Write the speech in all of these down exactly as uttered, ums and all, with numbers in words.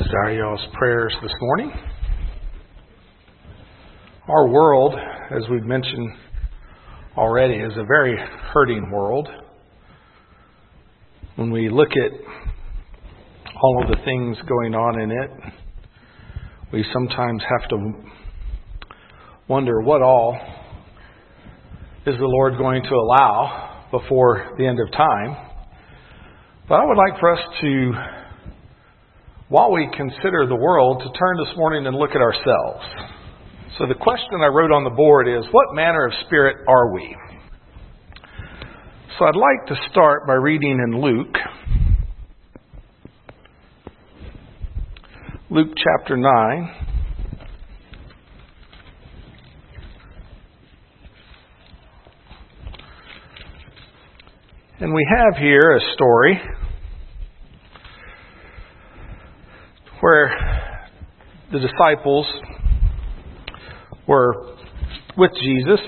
Desire y'all's prayers this morning. Our world, as we've mentioned already, is a very hurting world. When we look at all of the things going on in it, we sometimes have to wonder what all is the Lord going to allow before the end of time. But I would like for us to, while we consider the world, to turn this morning and look at ourselves. So the question I wrote on the board is, what manner of spirit are we? So I'd like to start by reading in Luke. Luke chapter nine. And we have here a story where the disciples were with Jesus,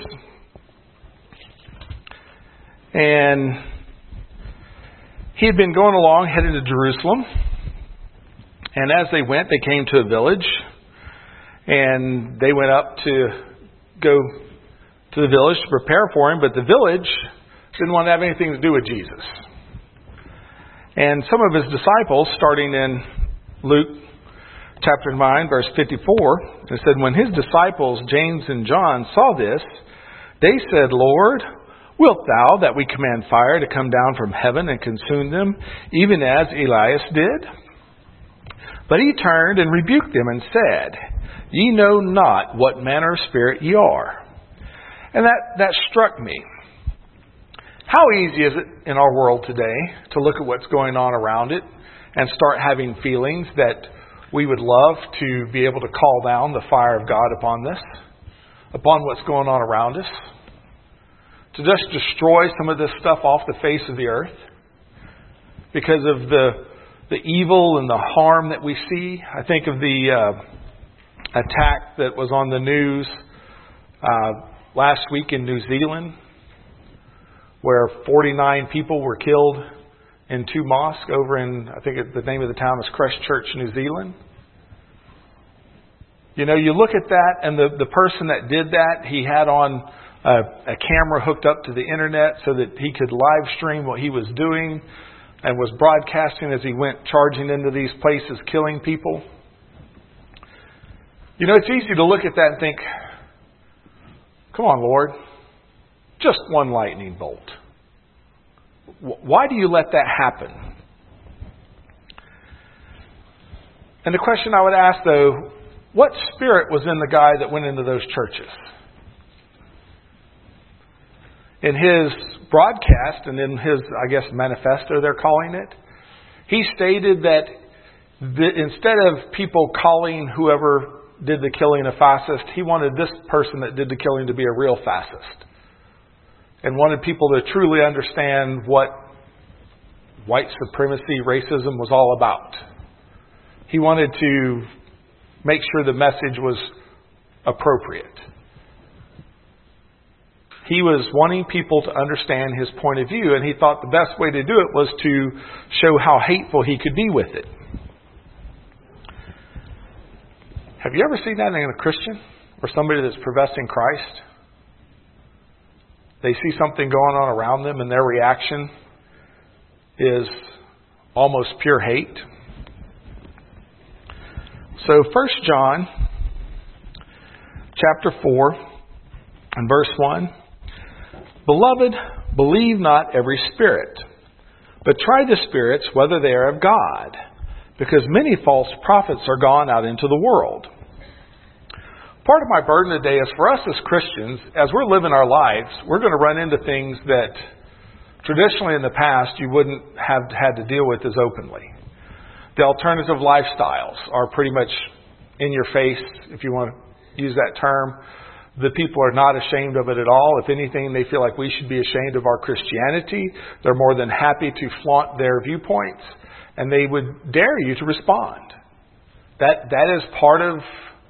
and he had been going along, headed to Jerusalem, and as they went, they came to a village, and they went up to go to the village to prepare for him, but the village didn't want to have anything to do with Jesus. And some of his disciples, starting in Luke chapter nine, verse fifty-four, it said, when his disciples, James and John, saw this, they said, Lord, wilt thou that we command fire to come down from heaven and consume them, even as Elias did? But he turned and rebuked them and said, Ye know not what manner of spirit ye are. And that, that struck me. How easy is it in our world today to look at what's going on around it and start having feelings that we would love to be able to call down the fire of God upon this, upon what's going on around us, to just destroy some of this stuff off the face of the earth because of the the evil and the harm that we see. I think of the uh, attack that was on the news uh, last week in New Zealand, where forty-nine people were killed in two mosques over in, I think the name of the town is Christchurch, New Zealand. You know, you look at that, and the, the person that did that, he had on a, a camera hooked up to the internet so that he could live stream what he was doing and was broadcasting as he went charging into these places, killing people. You know, it's easy to look at that and think, come on, Lord, just one lightning bolt. Why do you let that happen? And the question I would ask, though, what spirit was in the guy that went into those churches? In his broadcast and in his, I guess, manifesto, they're calling it, he stated that the, instead of people calling whoever did the killing a fascist, he wanted this person that did the killing to be a real fascist. And wanted people to truly understand what white supremacy, racism was all about. He wanted to make sure the message was appropriate. He was wanting people to understand his point of view, and he thought the best way to do it was to show how hateful he could be with it. Have you ever seen that in a Christian or somebody that's professing Christ? They see something going on around them and their reaction is almost pure hate. So First John chapter four and verse one. Beloved, believe not every spirit, but try the spirits whether they are of God, because many false prophets are gone out into the world. Part of my burden today is for us as Christians, as we're living our lives, we're going to run into things that traditionally in the past you wouldn't have had to deal with as openly. The alternative lifestyles are pretty much in your face, if you want to use that term. The people are not ashamed of it at all. If anything, they feel like we should be ashamed of our Christianity. They're more than happy to flaunt their viewpoints, and they would dare you to respond. That that is part of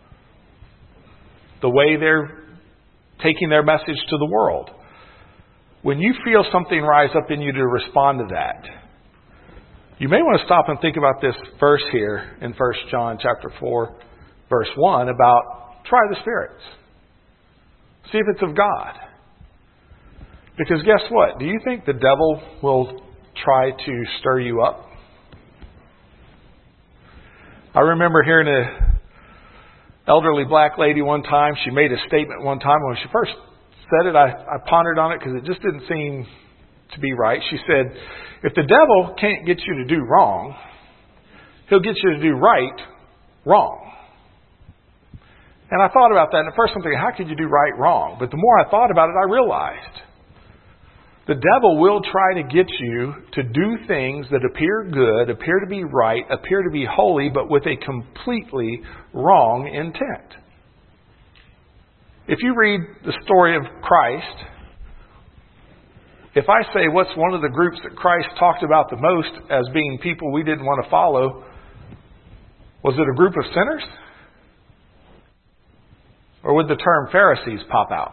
the way they're taking their message to the world. When you feel something rise up in you to respond to that, You may want to stop and think about this verse here in First John chapter four, verse one, about try the spirits. See if it's of God. Because guess what? Do you think the devil will try to stir you up? I remember hearing an elderly black lady one time. She made a statement one time. When she first said it, I, I pondered on it because it just didn't seem to be right. She said, if the devil can't get you to do wrong, he'll get you to do right wrong. And I thought about that, and at first I'm thinking, how could you do right wrong? But the more I thought about it, I realized the devil will try to get you to do things that appear good, appear to be right, appear to be holy, but with a completely wrong intent. If you read the story of Christ, if I say what's one of the groups that Christ talked about the most as being people we didn't want to follow, was it a group of sinners? Or would the term Pharisees pop out?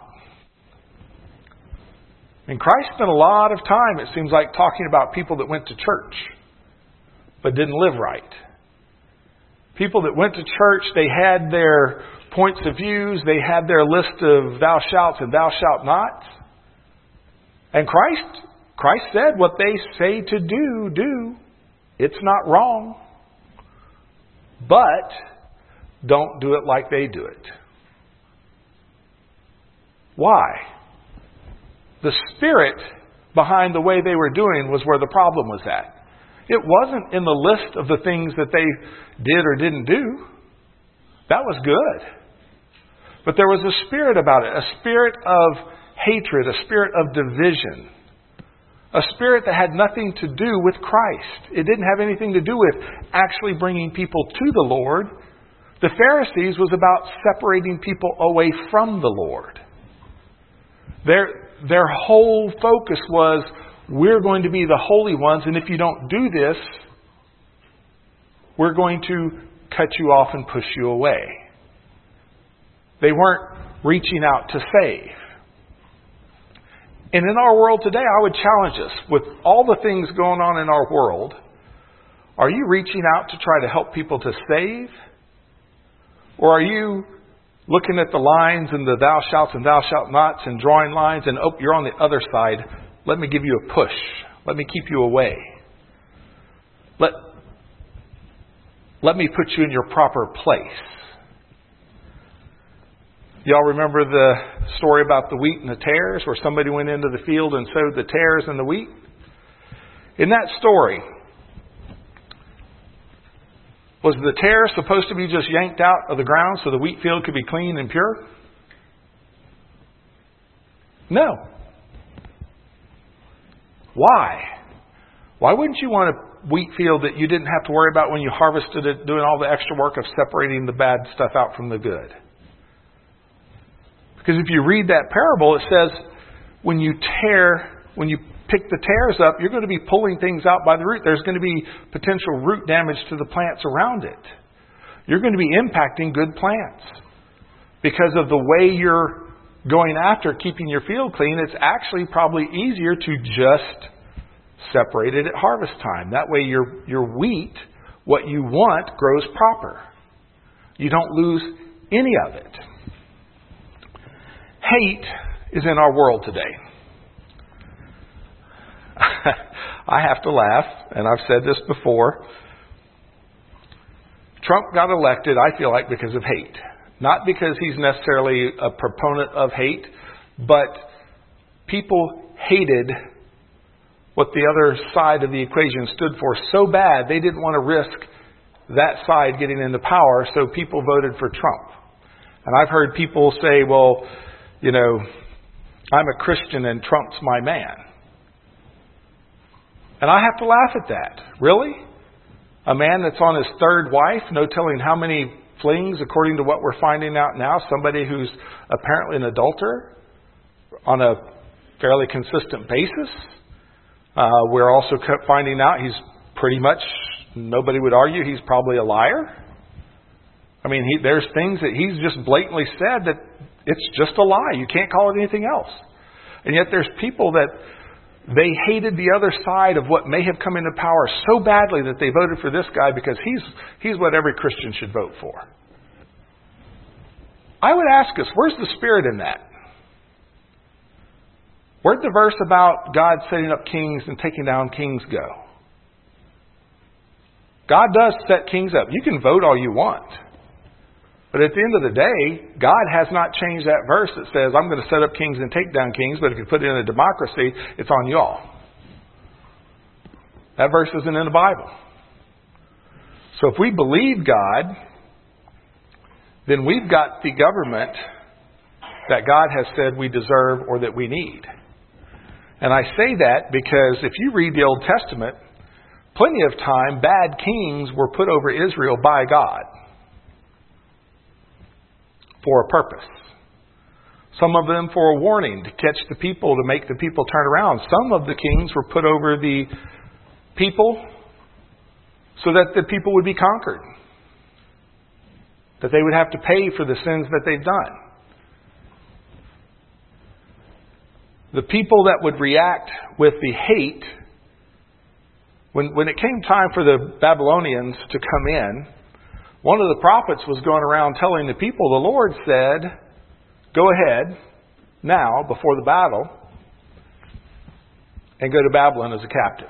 And Christ spent a lot of time, it seems like, talking about people that went to church but didn't live right. People that went to church, they had their points of views, they had their list of thou shalt and thou shalt not. And Christ, Christ said, what they say to do, do. It's not wrong. But don't do it like they do it. Why? The spirit behind the way they were doing was where the problem was at. It wasn't in the list of the things that they did or didn't do. That was good. But there was a spirit about it, a spirit of hatred, a spirit of division, a spirit that had nothing to do with Christ. It didn't have anything to do with actually bringing people to the Lord. The Pharisees was about separating people away from the Lord. Their, their whole focus was, we're going to be the holy ones, and if you don't do this, we're going to cut you off and push you away. They weren't reaching out to save. And in our world today, I would challenge us, with all the things going on in our world, are you reaching out to try to help people to save? Or are you looking at the lines and the thou shalt and thou shalt nots and drawing lines and, oh, you're on the other side. Let me give you a push. Let me keep you away. Let, let me put you in your proper place. Y'all remember the story about the wheat and the tares, where somebody went into the field and sowed the tares and the wheat? In that story, was the tares supposed to be just yanked out of the ground so the wheat field could be clean and pure? No. Why? Why wouldn't you want a wheat field that you didn't have to worry about when you harvested it, doing all the extra work of separating the bad stuff out from the good? Because if you read that parable, it says when you tear, when you pick the tares up, you're going to be pulling things out by the root. There's going to be potential root damage to the plants around it. You're going to be impacting good plants. Because of the way you're going after keeping your field clean, it's actually probably easier to just separate it at harvest time. That way your, your wheat, what you want, grows proper. You don't lose any of it. Hate is in our world today. I have to laugh, and I've said this before. Trump got elected, I feel like, because of hate. Not because he's necessarily a proponent of hate, but people hated what the other side of the equation stood for so bad they didn't want to risk that side getting into power, so people voted for Trump. And I've heard people say, well, you know, I'm a Christian and Trump's my man. And I have to laugh at that. Really? A man that's on his third wife, no telling how many flings, according to what we're finding out now, somebody who's apparently an adulterer on a fairly consistent basis. Uh, we're also finding out he's pretty much, nobody would argue, he's probably a liar. I mean, he, there's things that he's just blatantly said that it's just a lie. You can't call it anything else. And yet there's people that They hated the other side of what may have come into power so badly that they voted for this guy because he's, he's what every Christian should vote for. I would ask us, where's the Spirit in that? Where'd the verse about God setting up kings and taking down kings go? God does set kings up. You can vote all you want. But at the end of the day, God has not changed that verse that says, I'm going to set up kings and take down kings, but if you put it in a democracy, it's on y'all. That verse isn't in the Bible. So if we believe God, then we've got the government that God has said we deserve or that we need. And I say that because if you read the Old Testament, plenty of time bad kings were put over Israel by God for a purpose. Some of them for a warning, to catch the people, to make the people turn around. Some of the kings were put over the people so that the people would be conquered. That they would have to pay for the sins that they've done. The people that would react with the hate, when, when it came time for the Babylonians to come in, one of the prophets was going around telling the people, the Lord said, go ahead now, before the battle, and go to Babylon as a captive.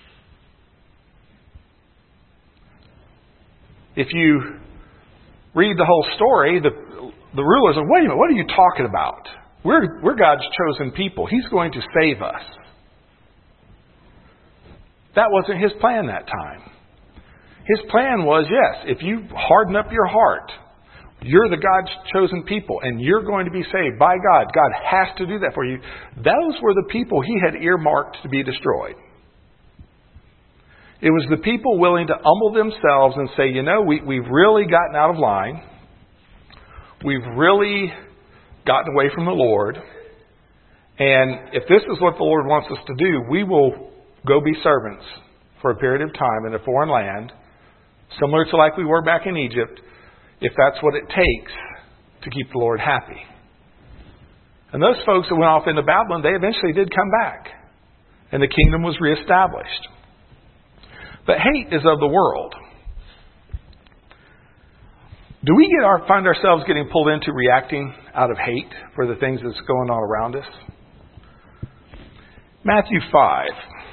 If you read the whole story, the, the rulers are, wait a minute, what are you talking about? We're, we're God's chosen people. He's going to save us. That wasn't His plan that time. His plan was, yes, if you harden up your heart, you're the God's chosen people, and you're going to be saved by God. God has to do that for you. Those were the people He had earmarked to be destroyed. It was the people willing to humble themselves and say, you know, we, we've really gotten out of line. We've really gotten away from the Lord. And if this is what the Lord wants us to do, we will go be servants for a period of time in a foreign land, similar to like we were back in Egypt, if that's what it takes to keep the Lord happy. And those folks that went off into Babylon, they eventually did come back. And the kingdom was reestablished. But hate is of the world. Do we get our, find ourselves getting pulled into reacting out of hate for the things that's going on around us? Matthew five.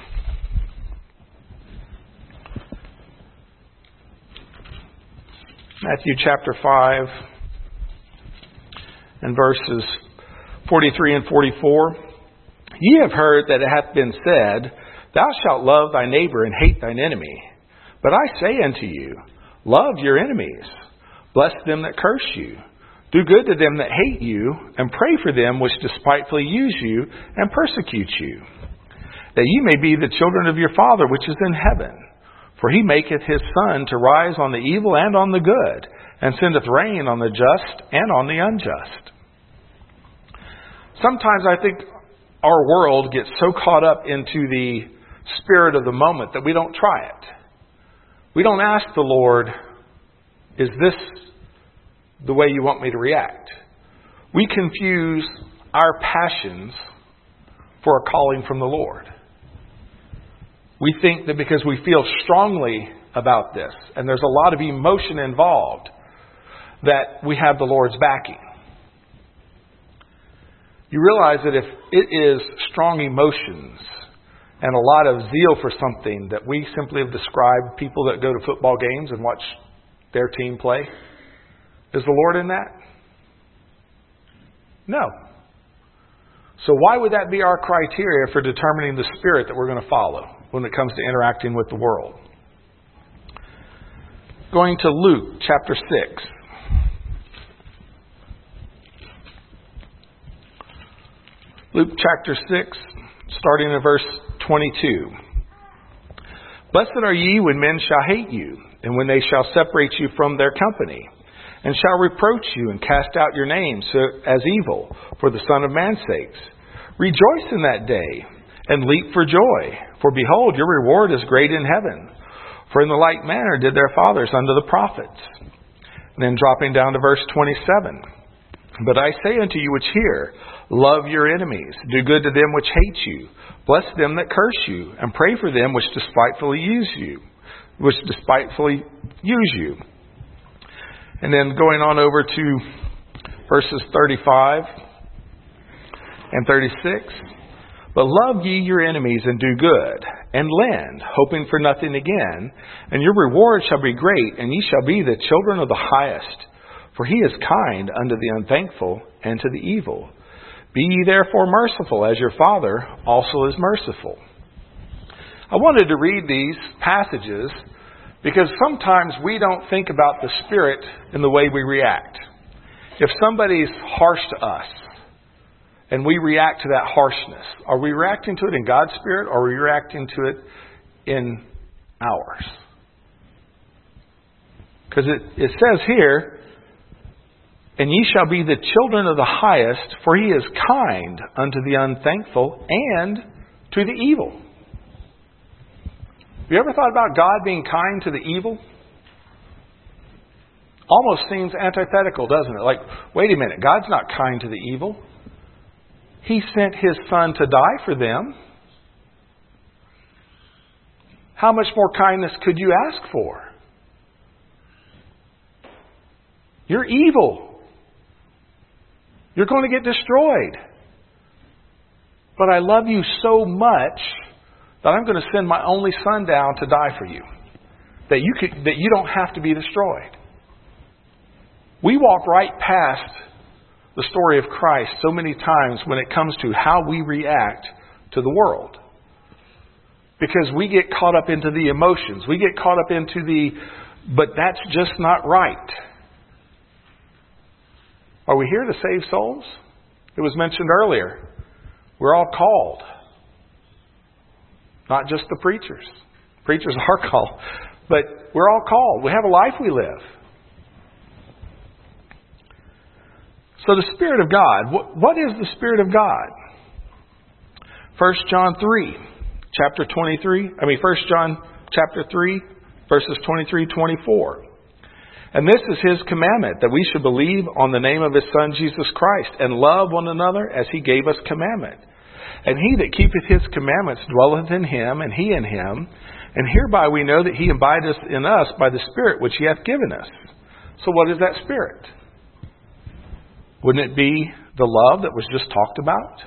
Matthew chapter five and verses forty-three and forty-four. Ye have heard that it hath been said, Thou shalt love thy neighbor and hate thine enemy. But I say unto you, love your enemies. Bless them that curse you. Do good to them that hate you, and pray for them which despitefully use you and persecute you, that ye may be the children of your Father which is in heaven. For He maketh His sun to rise on the evil and on the good, and sendeth rain on the just and on the unjust. Sometimes I think our world gets so caught up into the spirit of the moment that we don't try it. We don't ask the Lord, is this the way you want me to react? We confuse our passions for a calling from the Lord. We think that because we feel strongly about this, and there's a lot of emotion involved, that we have the Lord's backing. You realize that if it is strong emotions and a lot of zeal for something that we simply have described people that go to football games and watch their team play, is the Lord in that? No. So why would that be our criteria for determining the spirit that we're going to follow when it comes to interacting with the world? Going to Luke chapter six. Luke chapter six, starting in verse twenty-two. Blessed are ye when men shall hate you, and when they shall separate you from their company, and shall reproach you, and cast out your names as evil for the Son of Man's sakes. Rejoice in that day, and leap for joy, for behold, your reward is great in heaven. For in the like manner did their fathers unto the prophets. And then dropping down to verse twenty-seven. But I say unto you which hear, love your enemies, do good to them which hate you, bless them that curse you, and pray for them which despitefully use you, which despitefully use you. And then going on over to verses thirty-five and thirty-six. But love ye your enemies and do good, and lend, hoping for nothing again, and your reward shall be great, and ye shall be the children of the highest. For he is kind unto the unthankful and to the evil. Be ye therefore merciful, as your Father also is merciful. I wanted to read these passages because sometimes we don't think about the Spirit in the way we react. If somebody's harsh to us and we react to that harshness, are we reacting to it in God's Spirit or are we reacting to it in ours? Because it, it says here, and ye shall be the children of the highest, for he is kind unto the unthankful and to the evil. Have you ever thought about God being kind to the evil? Almost seems antithetical, doesn't it? Like, wait a minute, God's not kind to the evil. He sent His Son to die for them. How much more kindness could you ask for? You're evil. You're going to get destroyed. But I love you so much that I'm going to send my only Son down to die for you. That you could, that you don't have to be destroyed. We walk right past the story of Christ so many times when it comes to how we react to the world. Because we get caught up into the emotions. We get caught up into the, but that's just not right. Are we here to save souls? It was mentioned earlier. We're all called. Not just the preachers. Preachers are called. But we're all called. We have a life we live. So the Spirit of God. What, what is the Spirit of God? First John three, chapter twenty-three. I mean, First John chapter three, verses twenty-three, twenty-four. And this is His commandment, that we should believe on the name of His Son, Jesus Christ, and love one another as He gave us commandment. And he that keepeth His commandments dwelleth in Him, and He in him. And hereby we know that He abideth in us by the Spirit which He hath given us. So what is that Spirit? Wouldn't it be the love that was just talked about?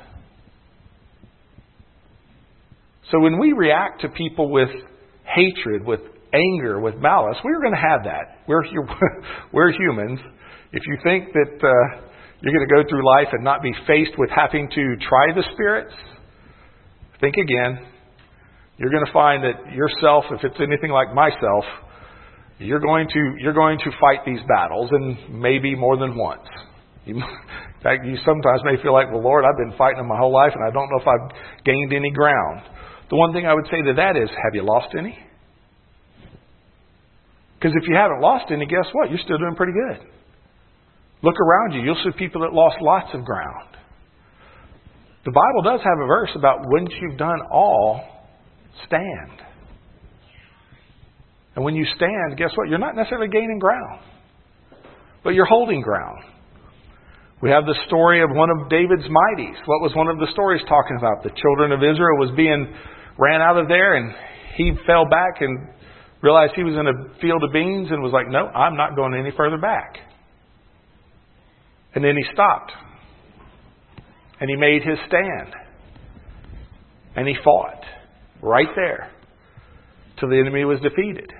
So when we react to people with hatred, with anger, with malice, we're going to have that. We're we're humans. If you think that uh, you're going to go through life and not be faced with having to try the spirits, think again. You're going to find that yourself, if it's anything like myself, you're going to you're going to fight these battles, and maybe more than once. You, in fact, you sometimes may feel like, well, Lord, I've been fighting them my whole life, and I don't know if I've gained any ground. The one thing I would say to that is, have you lost any? Because if you haven't lost any, guess what? You're still doing pretty good. Look around you. You'll see people that lost lots of ground. The Bible does have a verse about once you've done all, stand. And when you stand, guess what? You're not necessarily gaining ground, but you're holding ground. We have the story of one of David's mighties. What was one of the stories talking about? The children of Israel was being ran out of there, and he fell back and realized he was in a field of beans and was like, no, I'm not going any further back. And then he stopped. And he made his stand. And he fought right there till the enemy was defeated.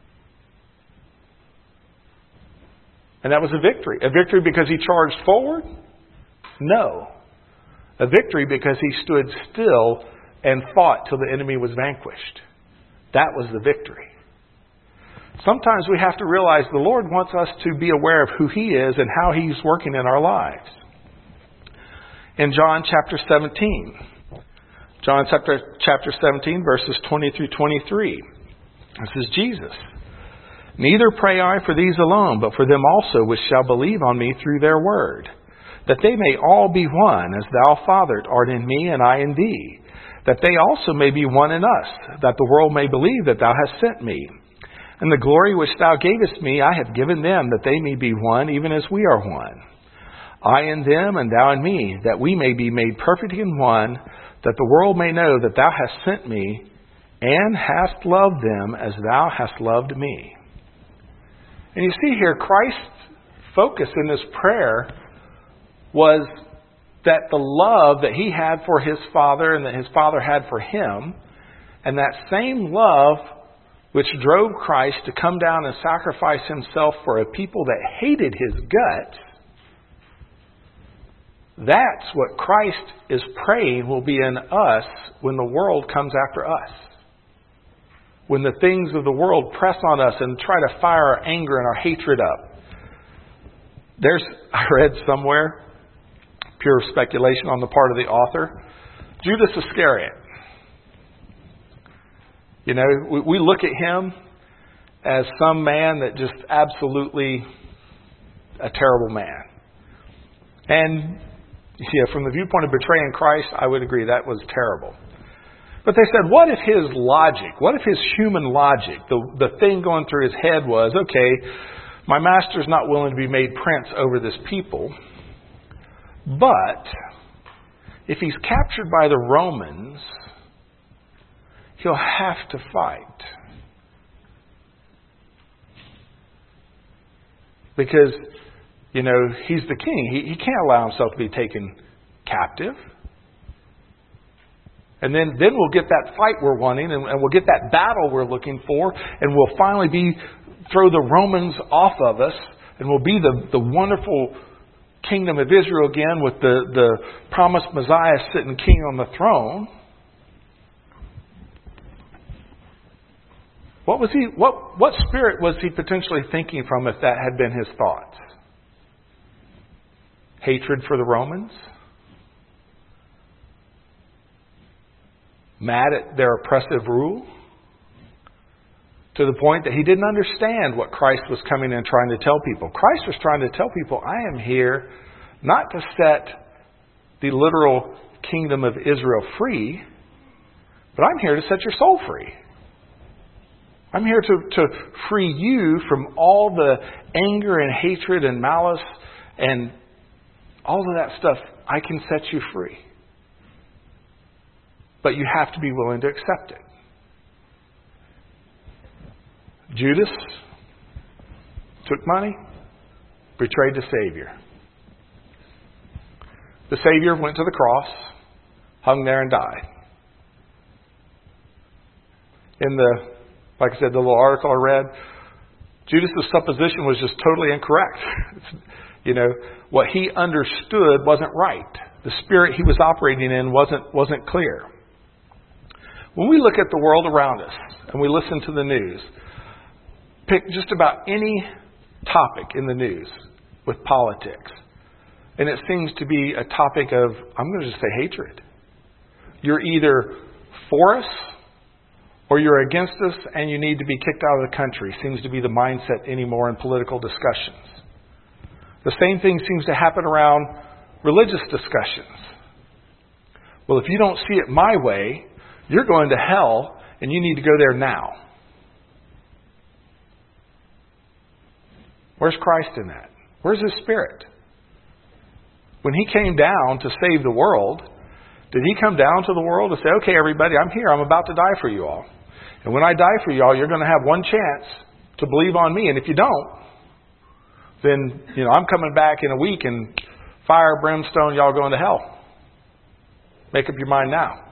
And that was a victory. A victory because he charged forward? No. A victory because he stood still and fought till the enemy was vanquished. That was the victory. Sometimes we have to realize the Lord wants us to be aware of who He is and how He's working in our lives. In John chapter seventeen, John chapter, chapter seventeen, verses twenty through twenty-three, this is Jesus. Neither pray I for these alone, but for them also which shall believe on me through their word, that they may all be one, as Thou, Father, art in me and I in Thee, that they also may be one in us, that the world may believe that Thou hast sent me. And the glory which Thou gavest me, I have given them, that they may be one, even as we are one. I in them and thou in me, that we may be made perfect in one, that the world may know that thou hast sent me and hast loved them as thou hast loved me. And you see here, Christ's focus in this prayer was that the love that he had for his Father and that his Father had for him, and that same love which drove Christ to come down and sacrifice himself for a people that hated his guts, that's what Christ is praying will be in us when the world comes after us. When the things of the world press on us and try to fire our anger and our hatred up. There's, I read somewhere, pure speculation on the part of the author, Judas Iscariot. You know, we, we look at him as some man that just absolutely a terrible man. And yeah, from the viewpoint of betraying Christ, I would agree that was terrible. But they said, what if his logic, what if his human logic, the, the thing going through his head was, okay, my master's not willing to be made prince over this people, but if he's captured by the Romans, he'll have to fight. Because, you know, he's the king. He, he can't allow himself to be taken captive. And then, then we'll get that fight we're wanting, and, and we'll get that battle we're looking for, and we'll finally be throw the Romans off of us, and we'll be the, the wonderful kingdom of Israel again with the, the promised Messiah sitting king on the throne. What was he? What what spirit was he potentially thinking from if that had been his thoughts? Hatred for the Romans? Mad at their oppressive rule? To the point that he didn't understand what Christ was coming and trying to tell people. Christ was trying to tell people, I am here not to set the literal kingdom of Israel free, but I'm here to set your soul free. I'm here to, to free you from all the anger and hatred and malice and all of that stuff. I can set you free. But you have to be willing to accept it. Judas took money, betrayed the Savior. The Savior went to the cross, hung there and died. In the, like I said, the little article I read, Judas' supposition was just totally incorrect. You know, what he understood wasn't right. The spirit he was operating in wasn't wasn't clear. When we look at the world around us and we listen to the news, pick just about any topic in the news with politics, and it seems to be a topic of, I'm going to just say hatred. You're either for us or you're against us and you need to be kicked out of the country. Seems to be the mindset anymore in political discussions. The same thing seems to happen around religious discussions. Well, if you don't see it my way, you're going to hell and you need to go there now. Where's Christ in that? Where's His Spirit? When He came down to save the world, did He come down to the world and say, okay, everybody, I'm here. I'm about to die for you all. And when I die for you all, you're going to have one chance to believe on me. And if you don't, then, you know, I'm coming back in a week and fire, brimstone, y'all going to hell. Make up your mind now.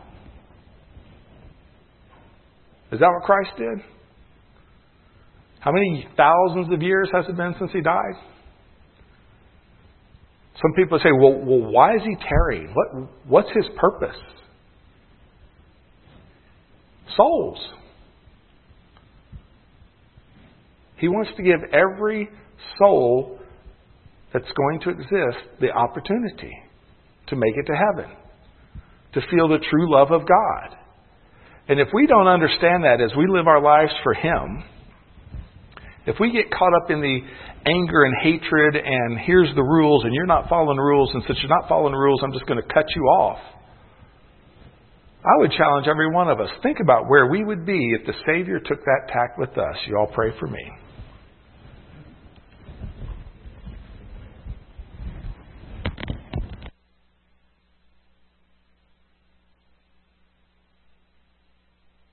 Is that what Christ did? How many thousands of years has it been since He died? Some people say, well, well why is He tarrying? What, what's His purpose? Souls. He wants to give every soul that's going to exist the opportunity to make it to heaven, to feel the true love of God. And if we don't understand that as we live our lives for Him, if we get caught up in the anger and hatred and here's the rules and you're not following the rules, and since you're not following the rules, I'm just going to cut you off. I would challenge every one of us. Think about where we would be if the Savior took that tack with us. You all pray for me.